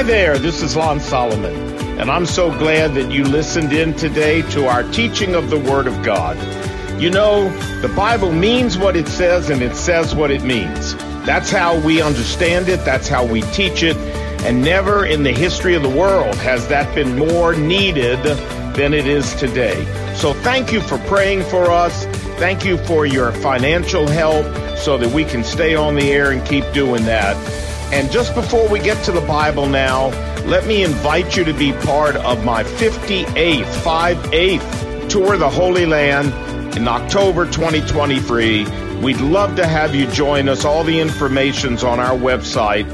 there, this is Lon Solomon, and I'm so glad that you listened in today to our teaching of the Word of God. You know, the Bible means what it says, and it says what it means. That's how we understand it, that's how we teach it, and never in the history of the world has that been more needed than it is today. So thank you for praying for us. Thank you for your financial help so that we can stay on the air and keep doing that. And just before we get to the Bible now, let me invite you to be part of my 58th Tour of the Holy Land in October 2023. We'd love to have you join us. All the information's on our website,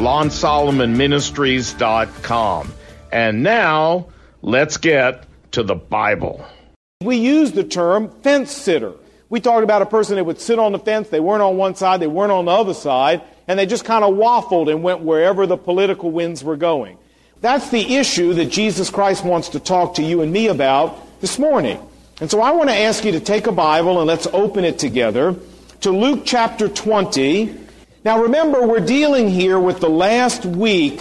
LonSolomonMinistries.com. And now, let's get to the Bible. We use the term fence sitter. We talked about a person that would sit on the fence. They weren't on one side, they weren't on the other side, and they just kind of waffled and went wherever the political winds were going. That's the issue that Jesus Christ wants to talk to you and me about this morning. And so I want to ask you to take a Bible and let's open it together to Luke chapter 20. Now remember, we're dealing here with the last week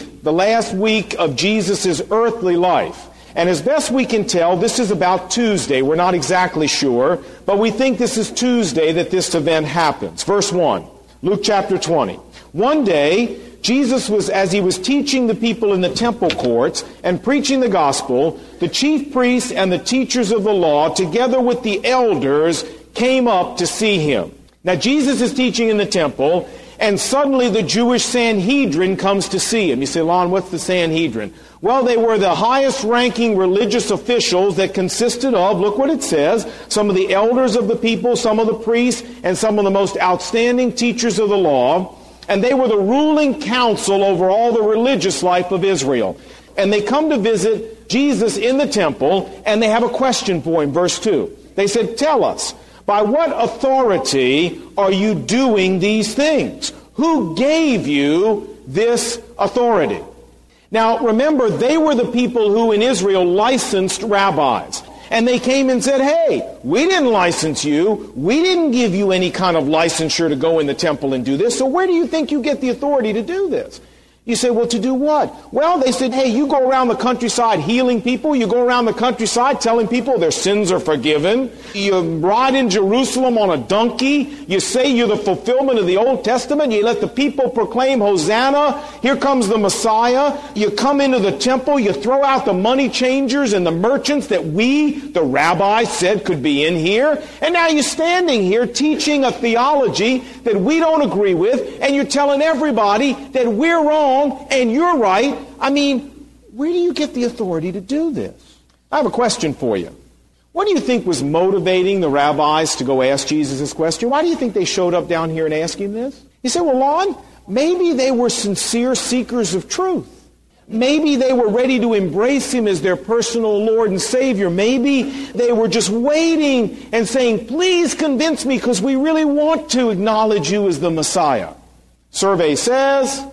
of Jesus' earthly life. And as best we can tell, this is about Tuesday. We're not exactly sure, but we think this is Tuesday that this event happens. Verse 1, Luke chapter 20. One day, Jesus as he was teaching the people in the temple courts and preaching the gospel, the chief priests and the teachers of the law, together with the elders, came up to see him. Now, Jesus is teaching in the temple, and suddenly the Jewish Sanhedrin comes to see him. You say, Lon, what's the Sanhedrin? Well, they were the highest-ranking religious officials that consisted of, look what it says, some of the elders of the people, some of the priests, and some of the most outstanding teachers of the law. And they were the ruling council over all the religious life of Israel. And they come to visit Jesus in the temple, and they have a question for him, verse 2. They said, tell us, by what authority are you doing these things? Who gave you this authority? Now, remember, they were the people who in Israel licensed rabbis. And they came and said, hey, we didn't license you. We didn't give you any kind of licensure to go in the temple and do this. So where do you think you get the authority to do this? You say, well, to do what? Well, they said, hey, you go around the countryside healing people. You go around the countryside telling people their sins are forgiven. You ride in Jerusalem on a donkey. You say you're the fulfillment of the Old Testament. You let the people proclaim, Hosanna, here comes the Messiah. You come into the temple. You throw out the money changers and the merchants that we, the rabbis, said could be in here. And now you're standing here teaching a theology that we don't agree with, and you're telling everybody that we're wrong and you're right. I mean, where do you get the authority to do this? I have a question for you. What do you think was motivating the rabbis to go ask Jesus this question? Why do you think they showed up down here and asked him this? You say, well, Lon, maybe they were sincere seekers of truth. Maybe they were ready to embrace him as their personal Lord and Savior. Maybe they were just waiting and saying, please convince me because we really want to acknowledge you as the Messiah. Survey says,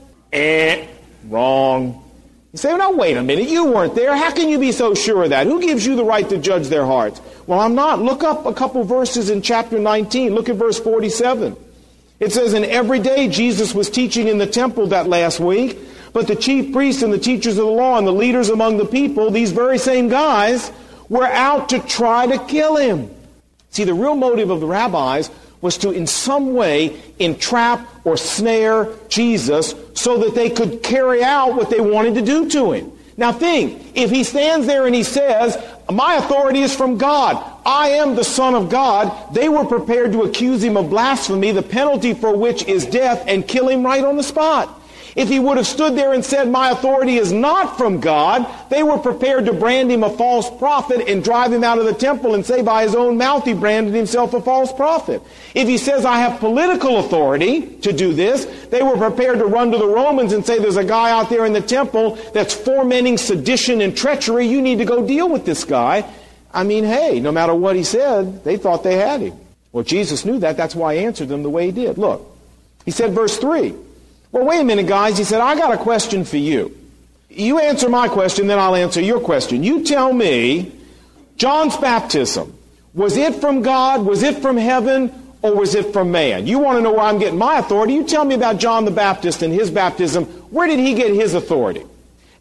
wrong. You say, well, now wait a minute, you weren't there. How can you be so sure of that? Who gives you the right to judge their hearts? Well, I'm not. Look up a couple verses in chapter 19. Look at verse 47. It says, and every day Jesus was teaching in the temple that last week, but the chief priests and the teachers of the law and the leaders among the people, these very same guys, were out to try to kill him. See, the real motive of the rabbis was to in some way entrap or snare Jesus so that they could carry out what they wanted to do to him. Now think, if he stands there and he says, my authority is from God, I am the Son of God, they were prepared to accuse him of blasphemy, the penalty for which is death, and kill him right on the spot. If he would have stood there and said, my authority is not from God, they were prepared to brand him a false prophet and drive him out of the temple and say by his own mouth he branded himself a false prophet. If he says, I have political authority to do this, they were prepared to run to the Romans and say, there's a guy out there in the temple that's fomenting sedition and treachery. You need to go deal with this guy. I mean, hey, no matter what he said, they thought they had him. Well, Jesus knew that. That's why he answered them the way he did. Look, he said, verse 3. Well, wait a minute, guys. He said, I got a question for you. You answer my question, then I'll answer your question. You tell me, John's baptism, was it from God, was it from heaven, or was it from man? You want to know where I'm getting my authority? You tell me about John the Baptist and his baptism. Where did he get his authority?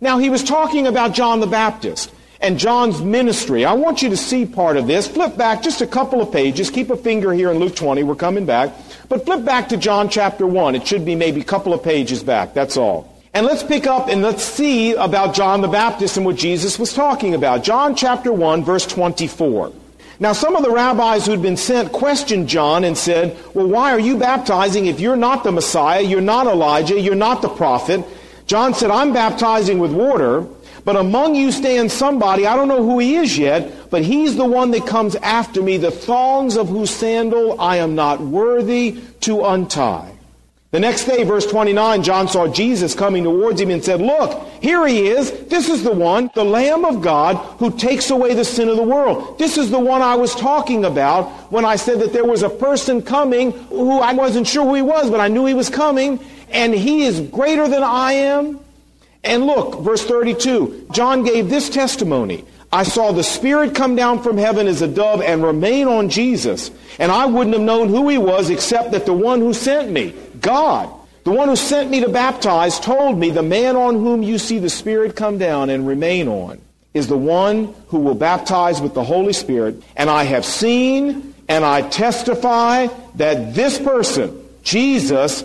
Now, he was talking about John the Baptist and John's ministry. I want you to see part of this. Flip back just a couple of pages. Keep a finger here in Luke 20. We're coming back. But flip back to John chapter 1. It should be maybe a couple of pages back. That's all. And let's pick up and let's see about John the Baptist and what Jesus was talking about. John chapter 1, verse 24. Now, some of the rabbis who'd been sent questioned John and said, well, why are you baptizing if you're not the Messiah, you're not Elijah, you're not the prophet? John said, I'm baptizing with water, but among you stands somebody, I don't know who he is yet, but he's the one that comes after me, the thongs of whose sandal I am not worthy to untie. The next day, verse 29, John saw Jesus coming towards him and said, look, here he is. This is the one, the Lamb of God, who takes away the sin of the world. This is the one I was talking about when I said that there was a person coming who I wasn't sure who he was, but I knew he was coming, and he is greater than I am. And look, verse 32, John gave this testimony. I saw the Spirit come down from heaven as a dove and remain on Jesus. And I wouldn't have known who he was except that the one who sent me, God, the one who sent me to baptize, told me the man on whom you see the Spirit come down and remain on is the one who will baptize with the Holy Spirit. And I have seen and I testify that this person, Jesus,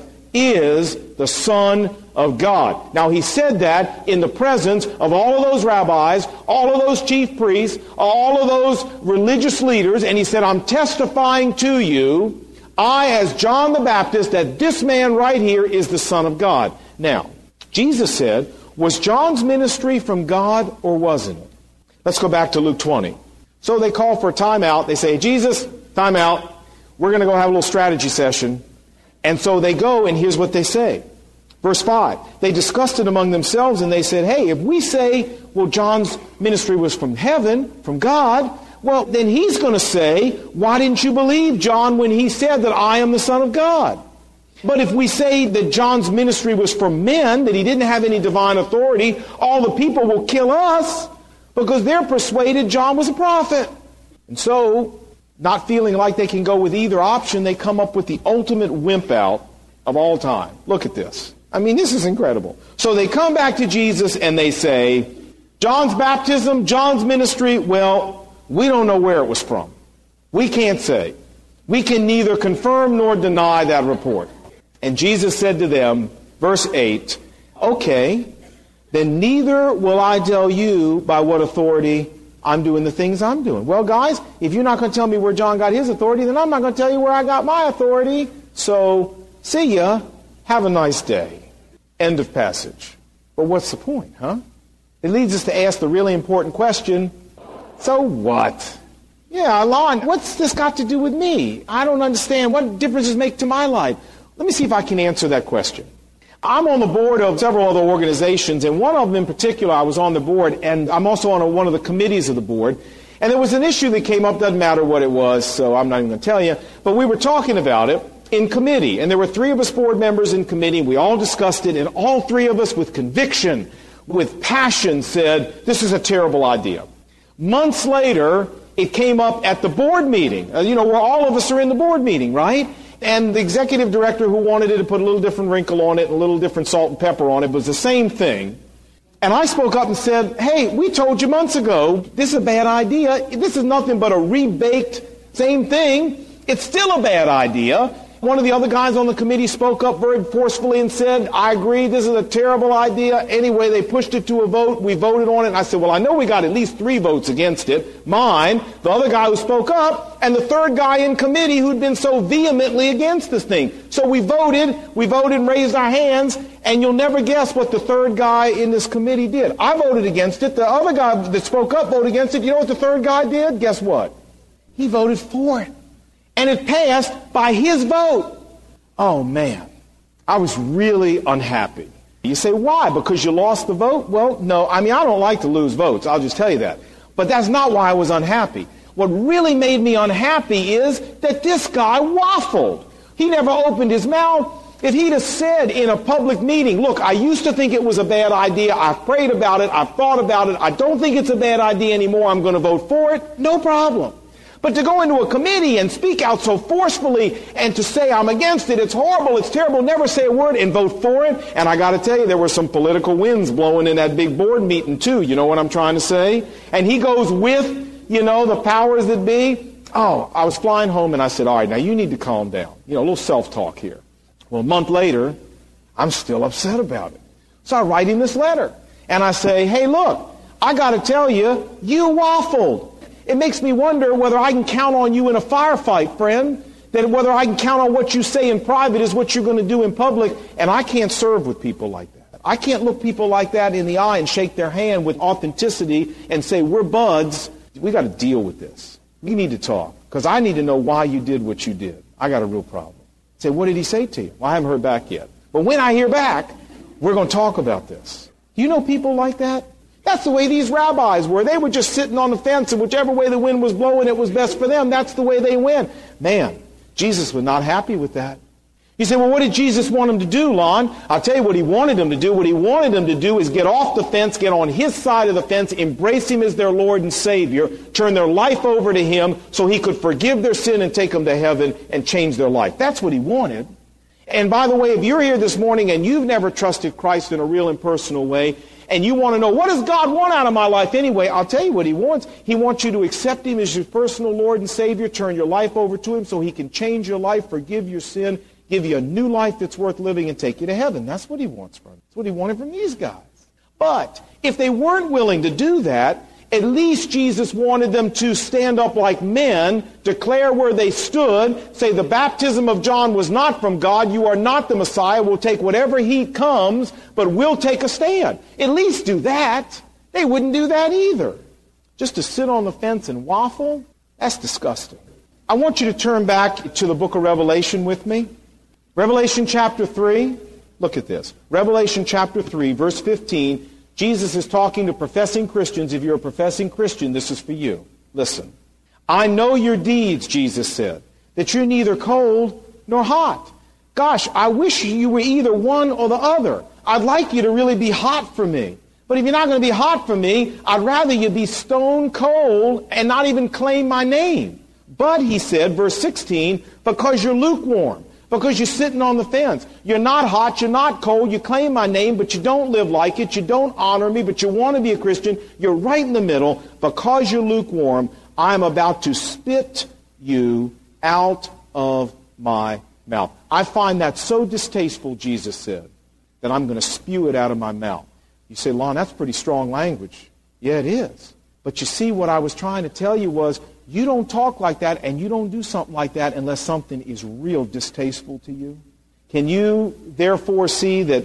is the Son of God. Now, he said that in the presence of all of those rabbis, all of those chief priests, all of those religious leaders, and he said, I'm testifying to you, I, as John the Baptist, that this man right here is the Son of God. Now, Jesus said, was John's ministry from God or wasn't it? Let's go back to Luke 20. So they call for a timeout. They say, Jesus, timeout. We're going to go have a little strategy session. And so they go, and here's what they say. Verse 5, they discussed it among themselves, and they said, hey, if we say, well, John's ministry was from heaven, from God, well, then he's going to say, why didn't you believe John when he said that I am the Son of God? But if we say that John's ministry was from men, that he didn't have any divine authority, all the people will kill us because they're persuaded John was a prophet. And so, not feeling like they can go with either option, they come up with the ultimate wimp out of all time. Look at this. I mean, this is incredible. So they come back to Jesus and they say, John's baptism, John's ministry, well, we don't know where it was from. We can't say. We can neither confirm nor deny that report. And Jesus said to them, verse 8, okay, then neither will I tell you by what authority I'm doing the things I'm doing. Well, guys, if you're not going to tell me where John got his authority, then I'm not going to tell you where I got my authority. So, see ya. Have a nice day. End of passage. But what's the point, huh? It leads us to ask the really important question, so what? Yeah, Lon, what's this got to do with me? I don't understand. What difference does it make to my life? Let me see if I can answer that question. I'm on the board of several other organizations, and one of them in particular, I was on the board, and I'm also on one of the committees of the board. And there was an issue that came up, doesn't matter what it was, so I'm not even going to tell you, but we were talking about it in committee. And there were 3 of us board members in committee, and we all discussed it, and all 3 of us with conviction, with passion, said, this is a terrible idea. Months later, it came up at the board meeting, where all of us are in the board meeting, right? And the executive director who wanted it to put a little different wrinkle on it, a little different salt and pepper on it, was the same thing. And I spoke up and said, hey, we told you months ago, this is a bad idea. This is nothing but a rebaked same thing. It's still a bad idea. One of the other guys on the committee spoke up very forcefully and said, I agree, this is a terrible idea. Anyway, they pushed it to a vote. We voted on it. And I said, well, I know we got at least 3 votes against it. Mine, the other guy who spoke up, and the 3rd guy in committee who'd been so vehemently against this thing. So we voted and raised our hands, and you'll never guess what the 3rd guy in this committee did. I voted against it. The other guy that spoke up voted against it. You know what the 3rd guy did? Guess what? He voted for it. And it passed by his vote. Oh, man. I was really unhappy. You say, why? Because you lost the vote? Well, no. I don't like to lose votes. I'll just tell you that. But that's not why I was unhappy. What really made me unhappy is that this guy waffled. He never opened his mouth. If he'd have said in a public meeting, look, I used to think it was a bad idea. I've prayed about it. I've thought about it. I don't think it's a bad idea anymore. I'm going to vote for it. No problem. But to go into a committee and speak out so forcefully and to say, I'm against it, it's horrible, it's terrible, never say a word and vote for it. And I got to tell you, there were some political winds blowing in that big board meeting too. You know what I'm trying to say? And he goes with, the powers that be. Oh, I was flying home and I said, all right, now you need to calm down. A little self-talk here. Well, a month later, I'm still upset about it. So I write him this letter. And I say, hey, look, I got to tell you, you waffled. It makes me wonder whether I can count on you in a firefight, friend, that whether I can count on what you say in private is what you're going to do in public, and I can't serve with people like that. I can't look people like that in the eye and shake their hand with authenticity and say, we're buds. We got to deal with this. We need to talk, because I need to know why you did what you did. I got a real problem. Say, what did he say to you? Well, I haven't heard back yet. But when I hear back, we're going to talk about this. You know people like that? That's the way these rabbis were. They were just sitting on the fence, and whichever way the wind was blowing, it was best for them. That's the way they went. Man, Jesus was not happy with that. You say, well, what did Jesus want him to do, Lon? I'll tell you what he wanted him to do. What he wanted him to do is get off the fence, get on his side of the fence, embrace him as their Lord and Savior, turn their life over to him so he could forgive their sin and take them to heaven and change their life. That's what he wanted. And by the way, if you're here this morning and you've never trusted Christ in a real and personal way, and you want to know, what does God want out of my life anyway? I'll tell you what he wants. He wants you to accept him as your personal Lord and Savior, turn your life over to him so he can change your life, forgive your sin, give you a new life that's worth living, and take you to heaven. That's what he wants from you. That's what he wanted from these guys. But if they weren't willing to do that, at least Jesus wanted them to stand up like men, declare where they stood, say the baptism of John was not from God, you are not the Messiah, we'll take whatever heat comes, but we'll take a stand. At least do that. They wouldn't do that either. Just to sit on the fence and waffle, that's disgusting. I want you to turn back to the book of Revelation with me. Revelation chapter 3, look at this. Revelation chapter 3, verse 15, Jesus is talking to professing Christians. If you're a professing Christian, this is for you. Listen. I know your deeds, Jesus said, that you're neither cold nor hot. Gosh, I wish you were either one or the other. I'd like you to really be hot for me. But if you're not going to be hot for me, I'd rather you be stone cold and not even claim my name. But, he said, verse 16, because you're lukewarm. Because you're sitting on the fence. You're not hot, you're not cold, you claim my name, but you don't live like it, you don't honor me, but you want to be a Christian. You're right in the middle. Because you're lukewarm, I'm about to spit you out of my mouth. I find that so distasteful, Jesus said, that I'm going to spew it out of my mouth. You say, Lon, that's pretty strong language. Yeah, it is. But you see, what I was trying to tell you was, you don't talk like that and you don't do something like that unless something is real distasteful to you. Can you therefore see that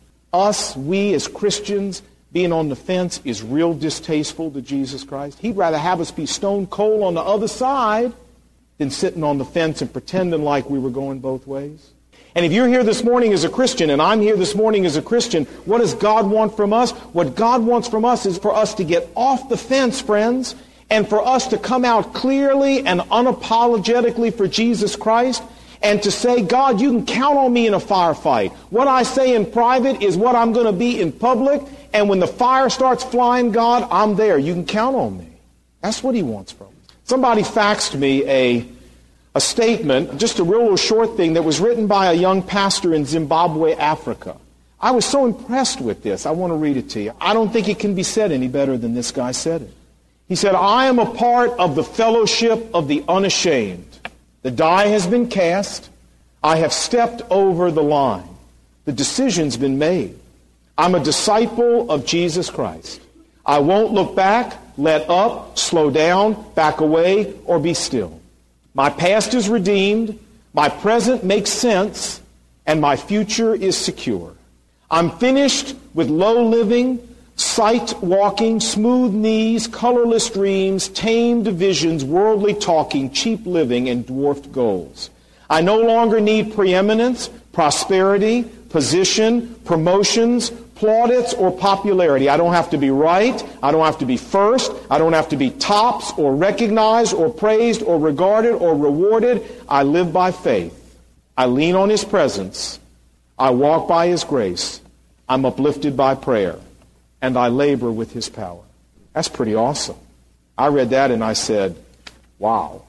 we as Christians being on the fence is real distasteful to Jesus Christ? He'd rather have us be stone cold on the other side than sitting on the fence and pretending like we were going both ways. And if you're here this morning as a Christian, and I'm here this morning as a Christian, what does God want from us? What God wants from us is for us to get off the fence, friends, and for us to come out clearly and unapologetically for Jesus Christ, and to say, God, you can count on me in a firefight. What I say in private is what I'm going to be in public, and when the fire starts flying, God, I'm there. You can count on me. That's what he wants from me. Somebody faxed me a statement, just a real short thing, that was written by a young pastor in Zimbabwe, Africa. I was so impressed with this. I want to read it to you. I don't think it can be said any better than this guy said it. He said, I am a part of the fellowship of the unashamed. The die has been cast. I have stepped over the line. The decision's been made. I'm a disciple of Jesus Christ. I won't look back, let up, slow down, back away, or be still. My past is redeemed, my present makes sense, and my future is secure. I'm finished with low living, sight walking, smooth knees, colorless dreams, tamed visions, worldly talking, cheap living, and dwarfed goals. I no longer need preeminence, prosperity, position, promotions, plaudits, or popularity. I don't have to be right. I don't have to be first. I don't have to be tops or recognized or praised or regarded or rewarded. I live by faith. I lean on his presence. I walk by his grace. I'm uplifted by prayer. And I labor with his power. That's pretty awesome. I read that and I said, wow,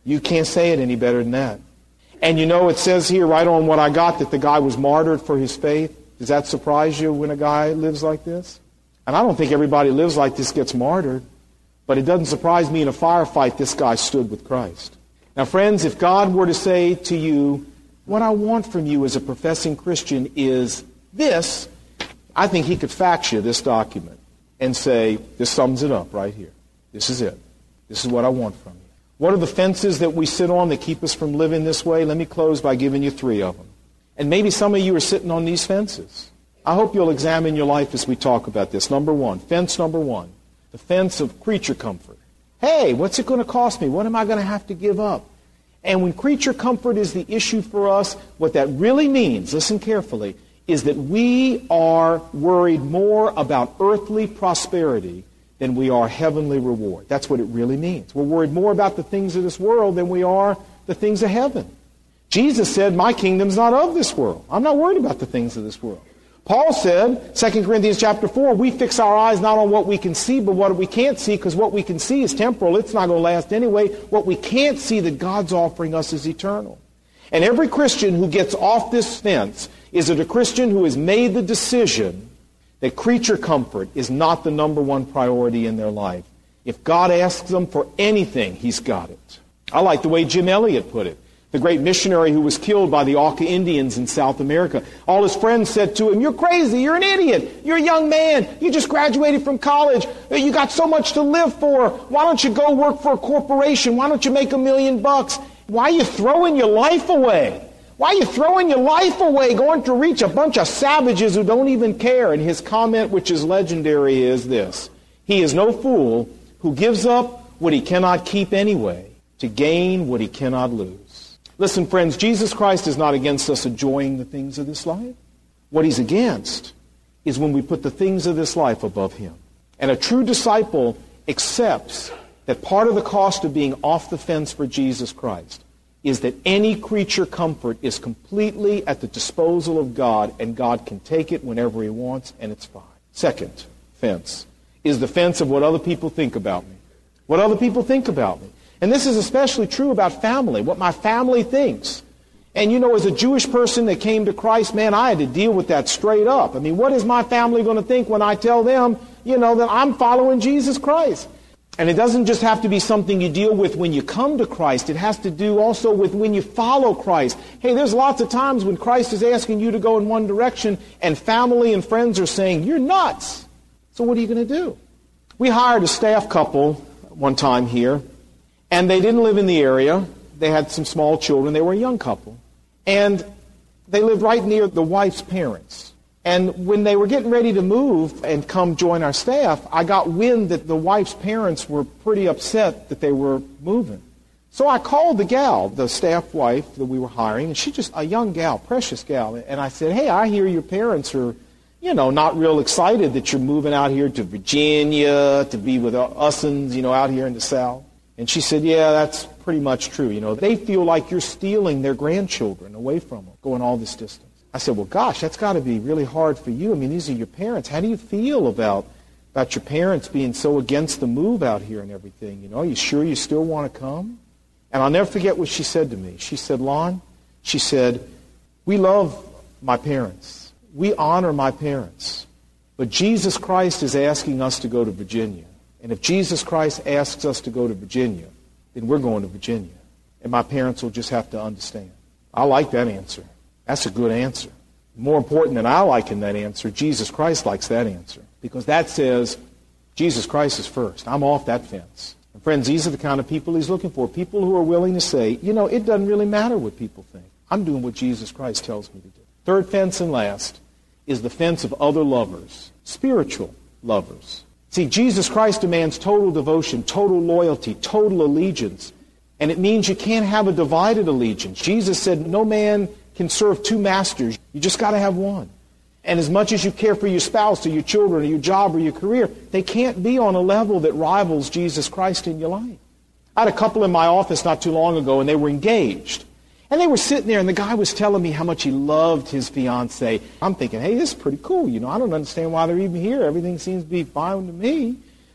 You can't say it any better than that. And you know, it says here right on what I got that the guy was martyred for his faith. Does that surprise you when a guy lives like this? And I don't think everybody who lives like this gets martyred. But it doesn't surprise me in a firefight this guy stood with Christ. Now, friends, if God were to say to you, what I want from you as a professing Christian is this, I think he could fax you this document and say, this sums it up right here. This is it. This is what I want from you. What are the fences that we sit on that keep us from living this way? Let me close by giving you 3 of them. And maybe some of you are sitting on these fences. I hope you'll examine your life as we talk about this. Number 1, fence number 1, the fence of creature comfort. Hey, what's it going to cost me? What am I going to have to give up? And when creature comfort is the issue for us, what that really means, listen carefully, is that we are worried more about earthly prosperity than we are heavenly reward. That's what it really means. We're worried more about the things of this world than we are the things of heaven. Jesus said, my kingdom's not of this world. I'm not worried about the things of this world. Paul said, 2 Corinthians chapter 4, we fix our eyes not on what we can see, but what we can't see, because what we can see is temporal. It's not going to last anyway. What we can't see that God's offering us is eternal. And every Christian who gets off this fence is a Christian who has made the decision that creature comfort is not the number one priority in their life. If God asks them for anything, He's got it. I like the way Jim Elliot put it. The great missionary who was killed by the Auca Indians in South America. All his friends said to him, you're crazy, you're an idiot, you're a young man, you just graduated from college, you got so much to live for, why don't you go work for a corporation, why don't you make $1 million? Why are you throwing your life away? Why are you throwing your life away going to reach a bunch of savages who don't even care? And his comment, which is legendary, is this: he is no fool who gives up what he cannot keep anyway to gain what he cannot lose. Listen, friends, Jesus Christ is not against us enjoying the things of this life. What He's against is when we put the things of this life above Him. And a true disciple accepts that part of the cost of being off the fence for Jesus Christ is that any creature comfort is completely at the disposal of God, and God can take it whenever He wants, and it's fine. Second fence is the fence of what other people think about me. What other people think about me. And this is especially true about family, what my family thinks. And you know, as a Jewish person that came to Christ, man, I had to deal with that straight up. I mean, what is my family going to think when I tell them, you know, that I'm following Jesus Christ? And it doesn't just have to be something you deal with when you come to Christ. It has to do also with when you follow Christ. Hey, there's lots of times when Christ is asking you to go in one direction and family and friends are saying, you're nuts. So what are you going to do? We hired a staff couple one time here. And they didn't live in the area. They had some small children. They were a young couple. And they lived right near the wife's parents. And when they were getting ready to move and come join our staff, I got wind that the wife's parents were pretty upset that they were moving. So I called the gal, the staff wife that we were hiring, and she's just a young gal, precious gal. And I said, hey, I hear your parents are, you know, not real excited that you're moving out here to Virginia to be with us'uns, you know, out here in the South. And she said, yeah, that's pretty much true. You know, they feel like you're stealing their grandchildren away from them, going all this distance. I said, well, gosh, that's got to be really hard for you. I mean, these are your parents. How do you feel about your parents being so against the move out here and everything? You know, are you sure you still want to come? And I'll never forget what she said to me. She said, Lon, she said, we love my parents. We honor my parents. But Jesus Christ is asking us to go to Virginia. And if Jesus Christ asks us to go to Virginia, then we're going to Virginia. And my parents will just have to understand. I like that answer. That's a good answer. More important than I liking that answer, Jesus Christ likes that answer. Because that says, Jesus Christ is first. I'm off that fence. And friends, these are the kind of people He's looking for. People who are willing to say, you know, it doesn't really matter what people think. I'm doing what Jesus Christ tells me to do. Third fence and last is the fence of other lovers, spiritual lovers. See, Jesus Christ demands total devotion, total loyalty, total allegiance. And it means you can't have a divided allegiance. Jesus said no man can serve two masters. You just got to have one. And as much as you care for your spouse or your children or your job or your career, they can't be on a level that rivals Jesus Christ in your life. I had a couple in my office not too long ago, and they were engaged. And they were sitting there, and the guy was telling me how much he loved his fiancée. I'm thinking, hey, this is pretty cool. You know, I don't understand why they're even here. Everything seems to be fine to me.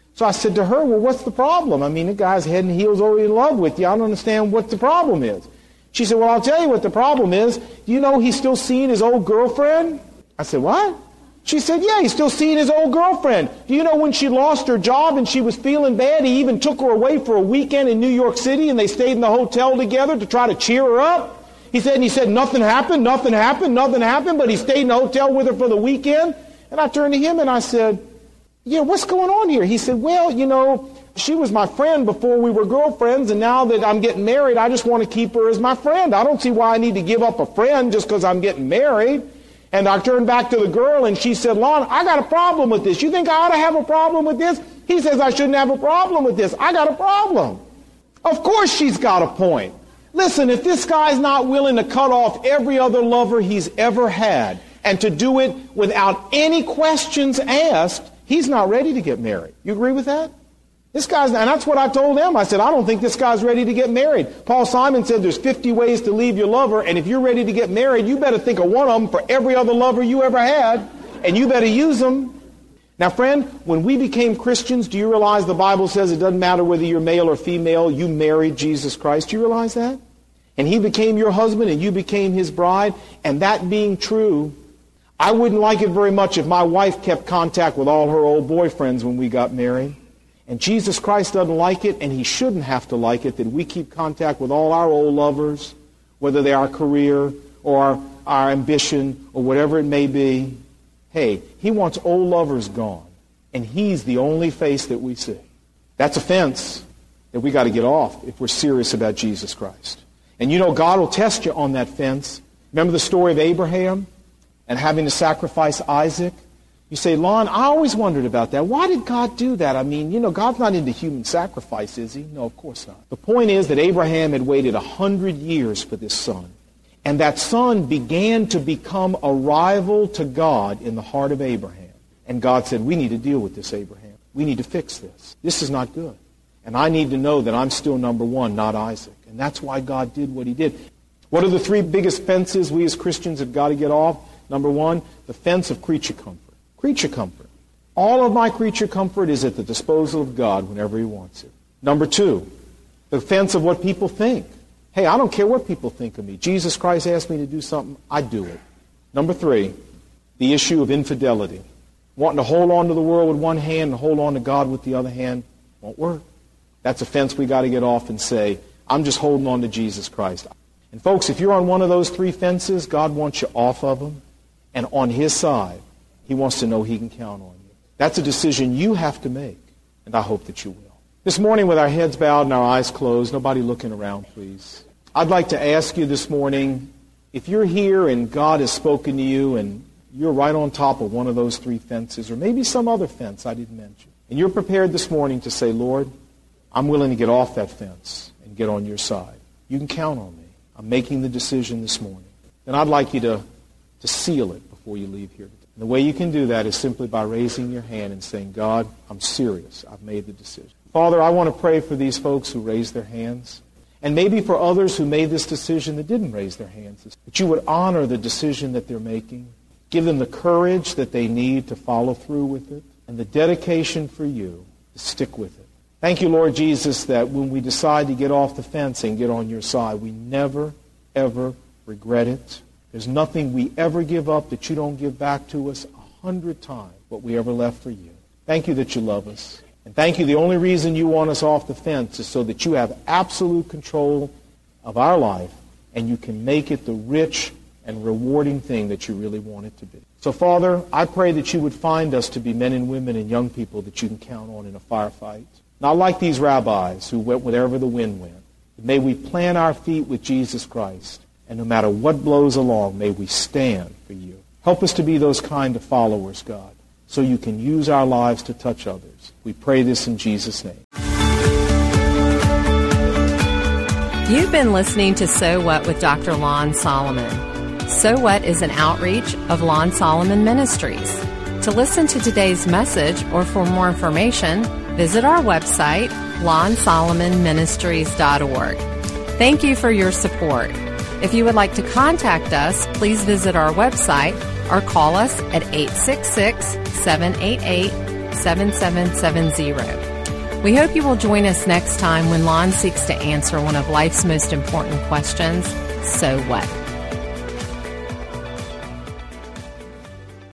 So I said to her, well, what's the problem? I mean, the guy's head and heels already in love with you. I don't understand what the problem is. She said, well, I'll tell you what the problem is. Do you know he's still seeing his old girlfriend? I said, what? She said, yeah, he's still seeing his old girlfriend. Do you know when she lost her job and she was feeling bad, he even took her away for a weekend in New York City and they stayed in the hotel together to try to cheer her up? He said nothing happened, but he stayed in the hotel with her for the weekend. And I turned to him and I said, yeah, what's going on here? He said, well, you know, she was my friend before we were girlfriends, and now that I'm getting married, I just want to keep her as my friend. I don't see why I need to give up a friend just because I'm getting married. And I turned back to the girl, and she said, Lon, I got a problem with this. You think I ought to have a problem with this? He says I shouldn't have a problem with this. I got a problem. Of course she's got a point. Listen, if this guy's not willing to cut off every other lover he's ever had, and to do it without any questions asked, he's not ready to get married. You agree with that? And that's what I told them. I said, I don't think this guy's ready to get married. Paul Simon said there's 50 ways to leave your lover, and if you're ready to get married, you better think of one of them for every other lover you ever had, and you better use them. Now, friend, when we became Christians, do you realize the Bible says it doesn't matter whether you're male or female, you married Jesus Christ? Do you realize that? And he became your husband, and you became his bride, and that being true, I wouldn't like it very much if my wife kept contact with all her old boyfriends when we got married. And Jesus Christ doesn't like it, and he shouldn't have to like it, that we keep contact with all our old lovers, whether they're our career or our ambition or whatever it may be. Hey, he wants old lovers gone, and he's the only face that we see. That's a fence that we got to get off if we're serious about Jesus Christ. And you know, God will test you on that fence. Remember the story of Abraham and having to sacrifice Isaac? You say, Lon, I always wondered about that. Why did God do that? I mean, you know, God's not into human sacrifice, is he? No, of course not. The point is that Abraham had waited 100 years for this son. And that son began to become a rival to God in the heart of Abraham. And God said, we need to deal with this, Abraham. We need to fix this. This is not good. And I need to know that I'm still number one, not Isaac. And that's why God did what he did. What are the three biggest fences we as Christians have got to get off? Number one, the fence of creature comfort. Creature comfort. All of my creature comfort is at the disposal of God whenever he wants it. Number two, the fence of what people think. Hey, I don't care what people think of me. Jesus Christ asked me to do something, I do it. Number three, the issue of infidelity. Wanting to hold on to the world with one hand and hold on to God with the other hand won't work. That's a fence we got to get off and say, I'm just holding on to Jesus Christ. And folks, if you're on one of those three fences, God wants you off of them. And on his side, he wants to know he can count on you. That's a decision you have to make, and I hope that you will. This morning, with our heads bowed and our eyes closed, nobody looking around, please. I'd like to ask you this morning, if you're here and God has spoken to you and you're right on top of one of those three fences, or maybe some other fence I didn't mention, and you're prepared this morning to say, Lord, I'm willing to get off that fence and get on your side. You can count on me. I'm making the decision this morning. Then I'd like you to seal it before you leave here today. And the way you can do that is simply by raising your hand and saying, God, I'm serious. I've made the decision. Father, I want to pray for these folks who raised their hands, and maybe for others who made this decision that didn't raise their hands, that you would honor the decision that they're making, give them the courage that they need to follow through with it, and the dedication for you to stick with it. Thank you, Lord Jesus, that when we decide to get off the fence and get on your side, we never, ever regret it. There's nothing we ever give up that you don't give back to us 100 times what we ever left for you. Thank you that you love us. And thank you, the only reason you want us off the fence is so that you have absolute control of our life and you can make it the rich and rewarding thing that you really want it to be. So, Father, I pray that you would find us to be men and women and young people that you can count on in a firefight. Not like these rabbis who went wherever the wind went. But may we plant our feet with Jesus Christ. And no matter what blows along, may we stand for you. Help us to be those kind of followers, God, so you can use our lives to touch others. We pray this in Jesus' name. You've been listening to So What with Dr. Lon Solomon. So What is an outreach of Lon Solomon Ministries. To listen to today's message or for more information, visit our website, lonsolomonministries.org. Thank you for your support. If you would like to contact us, please visit our website or call us at 866-788-3733. 888-878-7770. We hope you will join us next time when Lon seeks to answer one of life's most important questions, so what?